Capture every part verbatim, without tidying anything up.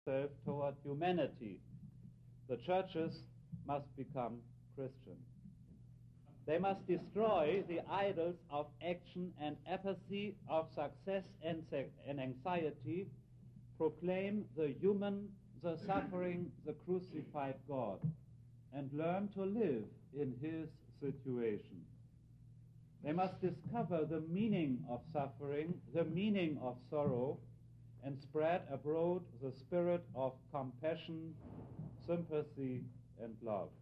themselves toward humanity. The churches must become Christian. They must destroy the idols of action and apathy, of success and, se- and anxiety, proclaim the human, the suffering, the crucified God, and learn to live in his situation. They must discover the meaning of suffering, the meaning of sorrow, and spread abroad the spirit of compassion, sympathy, and love.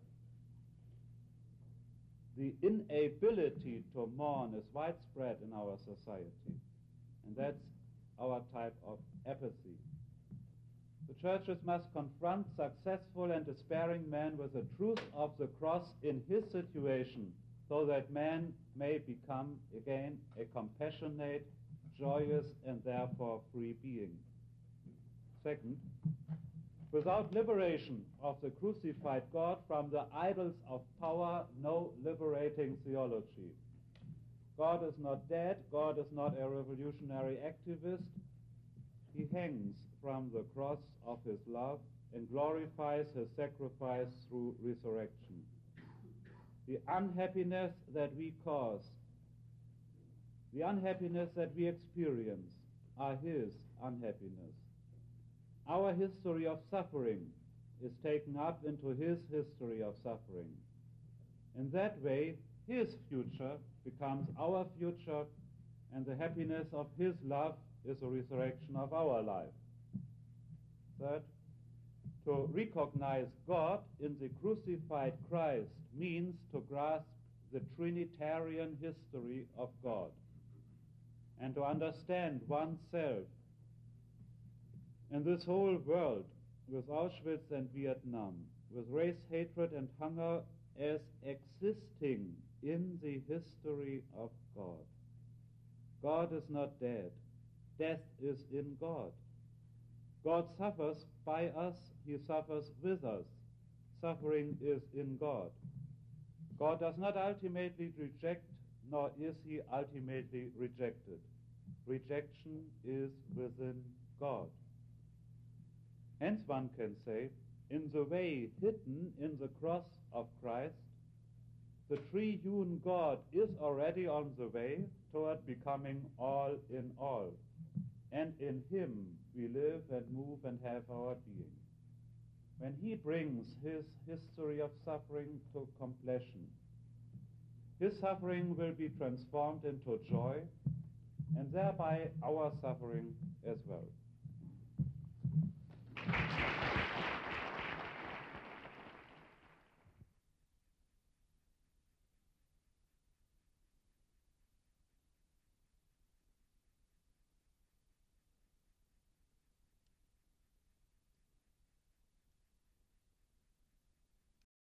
The inability to mourn is widespread in our society, and that's our type of apathy. The churches must confront successful and despairing men with the truth of the cross in his situation, so that man may become again a compassionate, joyous, and therefore free being. Second, without liberation of the crucified God from the idols of power, no liberating theology. God is not dead. God is not a revolutionary activist. He hangs from the cross of his love and glorifies his sacrifice through resurrection. The unhappiness that we cause, the unhappiness that we experience, are his unhappiness. Our history of suffering is taken up into his history of suffering. In that way, his future becomes our future, and the happiness of his love is the resurrection of our life. Third, to recognize God in the crucified Christ means to grasp the Trinitarian history of God and to understand oneself in this whole world, with Auschwitz and Vietnam, with race hatred and hunger, as existing in the history of God. God is not dead. Death is in God. God suffers by us. He suffers with us. Suffering is in God. God does not ultimately reject, nor is he ultimately rejected. Rejection is within God. Hence one can say, in the way hidden in the cross of Christ, the triune God is already on the way toward becoming all in all. And in him we live and move and have our being. When he brings his history of suffering to completion, his suffering will be transformed into joy, and thereby our suffering as well.